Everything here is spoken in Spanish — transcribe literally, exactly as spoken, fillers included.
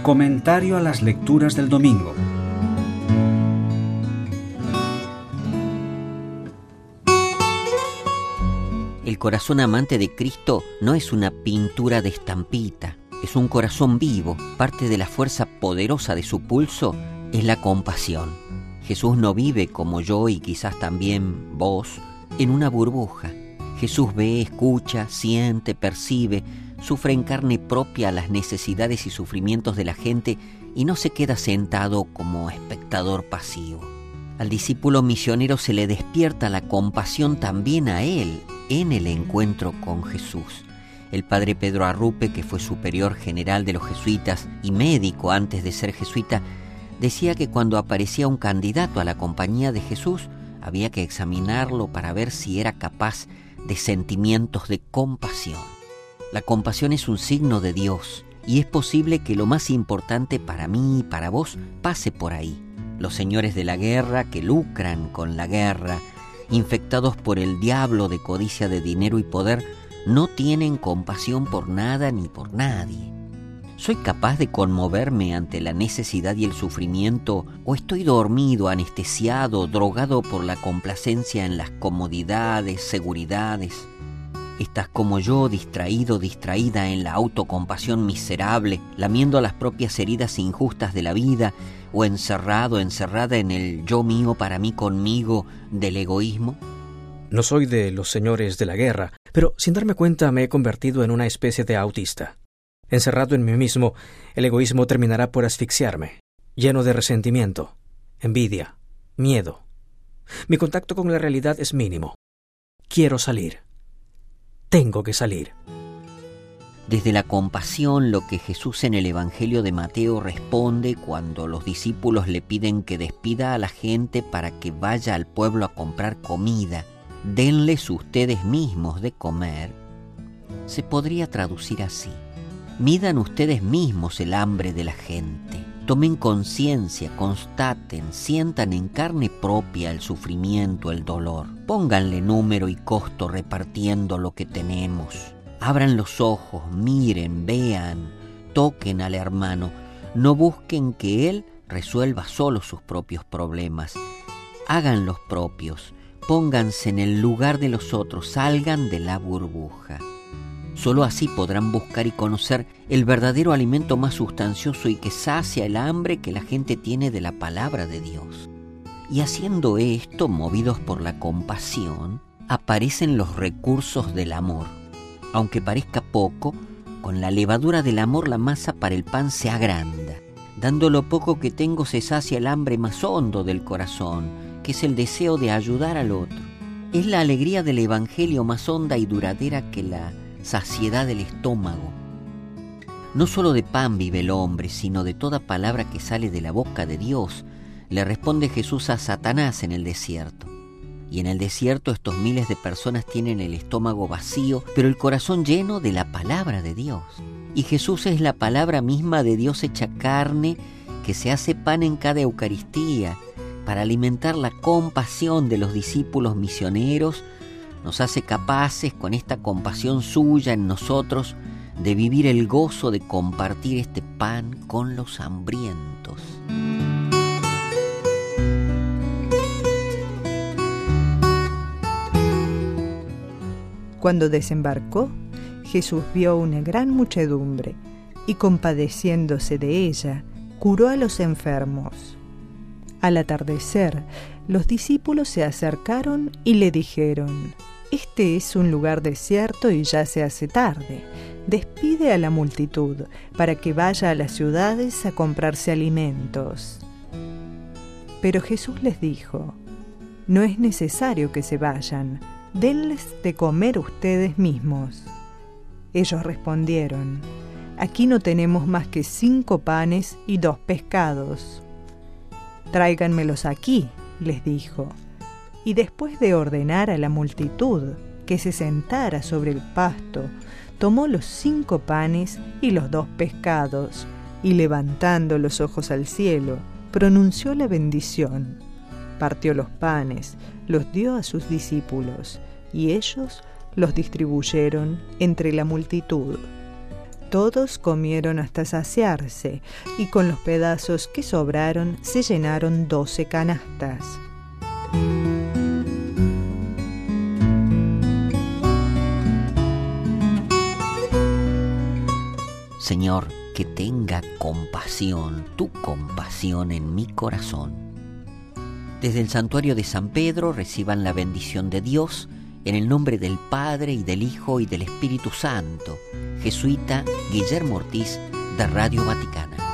Comentario a las lecturas del domingo. El corazón amante de Cristo no es una pintura de estampita, es un corazón vivo. Parte de la fuerza poderosa de su pulso es la compasión. Jesús no vive como yo y quizás también vos, en una burbuja. Jesús ve, escucha, siente, percibe, sufre en carne propia las necesidades y sufrimientos de la gente y no se queda sentado como espectador pasivo. Al discípulo misionero se le despierta la compasión también a él en el encuentro con Jesús. El padre Pedro Arrupe, que fue superior general de los jesuitas y médico antes de ser jesuita, decía que cuando aparecía un candidato a la compañía de Jesús, había que examinarlo para ver si era capaz de sentimientos de compasión. La compasión es un signo de Dios y es posible que lo más importante para mí y para vos pase por ahí. Los señores de la guerra que lucran con la guerra, infectados por el diablo de codicia de dinero y poder, no tienen compasión por nada ni por nadie. ¿Soy capaz de conmoverme ante la necesidad y el sufrimiento o estoy dormido, anestesiado, drogado por la complacencia en las comodidades, seguridades? ¿Estás como yo, distraído, distraída en la autocompasión miserable, lamiendo las propias heridas injustas de la vida, o encerrado, encerrada en el yo mío, para mí, conmigo, del egoísmo? No soy de los señores de la guerra, pero sin darme cuenta me he convertido en una especie de autista. Encerrado en mí mismo, el egoísmo terminará por asfixiarme, lleno de resentimiento, envidia, miedo. Mi contacto con la realidad es mínimo. Quiero salir. Tengo que salir. Desde la compasión, lo que Jesús en el Evangelio de Mateo responde cuando los discípulos le piden que despida a la gente para que vaya al pueblo a comprar comida, denles ustedes mismos de comer, se podría traducir así: midan ustedes mismos el hambre de la gente, tomen conciencia, constaten, sientan en carne propia el sufrimiento, el dolor, pónganle número y costo repartiendo lo que tenemos. Abran los ojos, miren, vean, toquen al hermano. No busquen que él resuelva solo sus propios problemas. Hagan los propios, pónganse en el lugar de los otros, salgan de la burbuja. Solo así podrán buscar y conocer el verdadero alimento más sustancioso y que sacia el hambre que la gente tiene de la palabra de Dios. Y haciendo esto, movidos por la compasión, aparecen los recursos del amor. Aunque parezca poco, con la levadura del amor la masa para el pan se agranda. Dando lo poco que tengo se sacia el hambre más hondo del corazón, que es el deseo de ayudar al otro. Es la alegría del Evangelio más honda y duradera que la saciedad del estómago. No solo de pan vive el hombre, sino de toda palabra que sale de la boca de Dios, le responde Jesús a Satanás en el desierto. Y en el desierto estos miles de personas tienen el estómago vacío, pero el corazón lleno de la palabra de Dios. Y Jesús es la palabra misma de Dios hecha carne, que se hace pan en cada Eucaristía, para alimentar la compasión de los discípulos misioneros. Nos hace capaces, con esta compasión suya en nosotros, de vivir el gozo de compartir este pan con los hambrientos. Cuando desembarcó, Jesús vio una gran muchedumbre y, compadeciéndose de ella, curó a los enfermos. Al atardecer, los discípulos se acercaron y le dijeron: «Este es un lugar desierto y ya se hace tarde. Despide a la multitud para que vaya a las ciudades a comprarse alimentos». Pero Jesús les dijo: «No es necesario que se vayan. Denles de comer ustedes mismos». Ellos respondieron: «Aquí no tenemos más que cinco panes y dos pescados». «Tráiganmelos aquí», les dijo. Y después de ordenar a la multitud que se sentara sobre el pasto, tomó los cinco panes y los dos pescados, y levantando los ojos al cielo, pronunció la bendición. Partió los panes, los dio a sus discípulos, y ellos los distribuyeron entre la multitud. Todos comieron hasta saciarse, y con los pedazos que sobraron se llenaron doce canastas. Señor, que tenga compasión, tu compasión en mi corazón. Desde el santuario de San Pedro reciban la bendición de Dios, en el nombre del Padre, y del Hijo, y del Espíritu Santo. Jesuita Guillermo Ortiz, de Radio Vaticana.